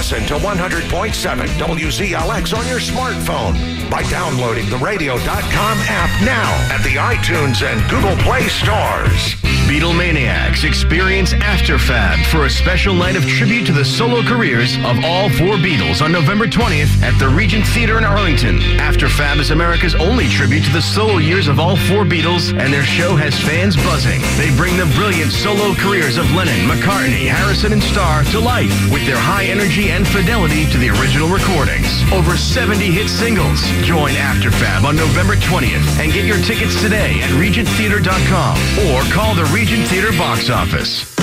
Listen to 100.7 WZLX on your smartphone by downloading the radio.com app now at the iTunes and Google Play stores. Beatlemaniacs experience AfterFab for a special night of tribute to the solo careers of all four Beatles on November 20th at the Regent Theater in Arlington. AfterFab is America's only tribute to the solo years of all four Beatles, and their show has fans buzzing. They bring the brilliant solo careers of Lennon, McCartney, Harrison, and Starr to life with their high energy and fidelity to the original recordings. Over 70 hit singles. Join AfterFab on November 20th and get your tickets today at regenttheater.com or call the Regent Theater box office.